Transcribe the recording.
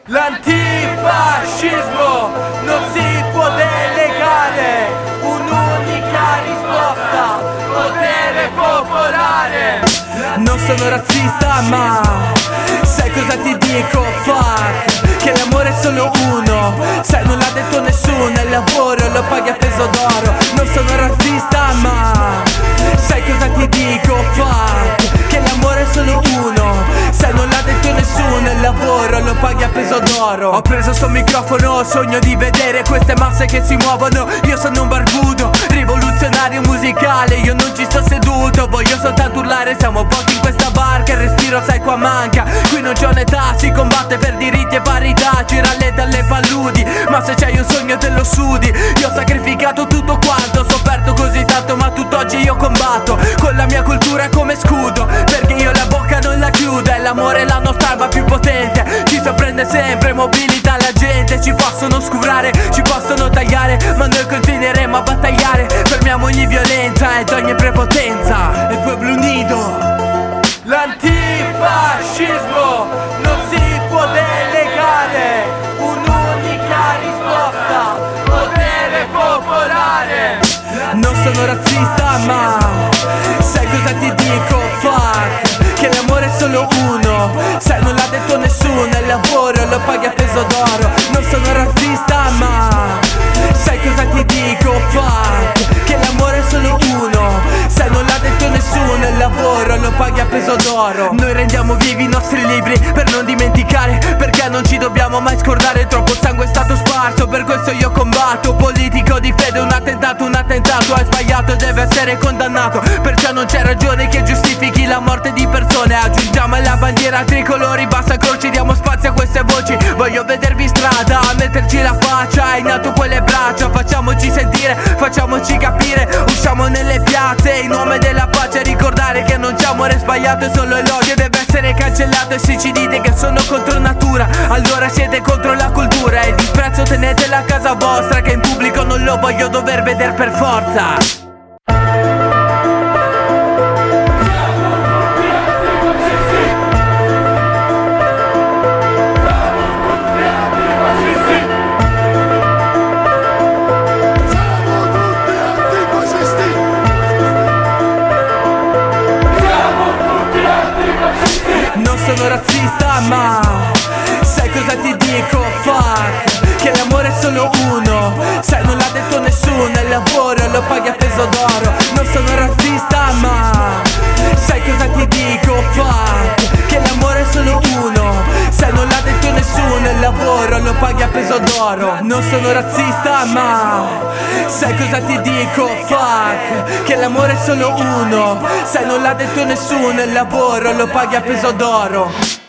L'antifascismo non si può delegare, un'unica risposta, potere popolare. Non sono razzista ma sai cosa ti dico, fuck, che l'amore è solo uno, sai non l'ha detto nessuno, il lavoro lo paghi a peso d'oro. Non sono razzista ma sai cosa ti dico, fuck, che l'amore è solo uno, sai non l'ha detto nessuno, il lavoro lo paghi a peso d'oro. Ho preso sto microfono, sogno di vedere queste masse che si muovono. Io sono un barbuto, rivoluzionario musicale, io non ci sto seduto, voglio soltanto urlare. Siamo pochi in questa barca, il respiro sai qua manca. Qui non c'è un'età, si combatte per diritti e parità, ci rallenta alle paludi, ma se c'hai un sogno te lo sudi. Io ho sacrificato tutto quanto, ho sofferto così tanto, ma tutt'oggi io combatto con la mia cultura come scudo, perché io la bocca non la chiudo, è l'amore la nostra arma più potente. Ci sorprende sempre, mobilita la gente, ci possono scurare, ci possono tagliare, ma noi continueremo a battagliare. Fermiamo ogni violenza ed ogni prepotenza. Il pueblo unido. L'antifascismo non si può delegare, un'unica risposta, potere popolare. Non sono razzista ma sai cosa ti dico, fuck, che l'amore è solo uno, sai non l'ha detto nessuno, il lavoro lo paghi a peso d'oro. Non sono razzista ma sai cosa ti dico, fuck, che l'amore è solo uno, sai non l'ha detto nessuno, il lavoro lo paghi a peso d'oro. Noi rendiamo vivi i nostri libri per non dimenticare, perché non ci dobbiamo mai scordare. Troppo sangue è stato sparso, per questo io combatto. Politico di fede, un attentato, hai sbagliato, deve essere condannato, perciò non c'è ragione che giustifichi la morte di persone. Aggiungiamo alla bandiera tricolori, basta croci, diamo spazio a queste voci. Voglio vedervi in strada, a metterci la faccia, in alto quelle braccia, facciamoci sentire, facciamoci capire, usciamo nelle piazze in nome della pace, ricordare che non c'è amore sbagliato e solo l'odio deve essere cancellato. E se ci dite che sono contro natura, allora siete contro la cultura, e il disprezzo tenetela a casa vostra, che in pubblico non lo voglio dover vedere per forza. Non sono razzista ma sai cosa ti dico, fuck, che l'amore è solo uno, sai non l'ha detto nessuno, il lavoro lo paghi a peso d'oro. Non sono razzista ma sai cosa ti dico, fuck, che l'amore è solo uno, sai non l'ha detto nessuno, il lavoro lo paghi a peso d'oro. Non sono razzista ma sai cosa ti dico, fuck, che l'amore è solo uno, sai non l'ha detto nessuno, il lavoro lo paghi a peso d'oro.